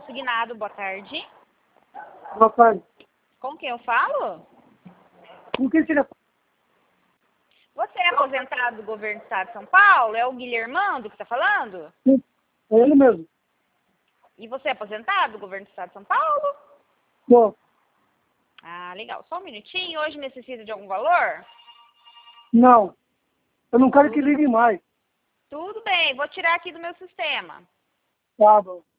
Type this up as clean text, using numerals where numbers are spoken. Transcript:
Consignado, boa tarde. Boa tarde. Com quem eu falo? Com quem seria? Você é aposentado do governo do estado de São Paulo? É o Guilhermando que está falando? Sim, é ele mesmo. E você é aposentado do governo do estado de São Paulo? Tô. Ah, legal. Só um minutinho. Hoje necessita de algum valor? Não. Eu não quero que ligue mais. Tudo bem. Vou tirar aqui do meu sistema. Tá bom.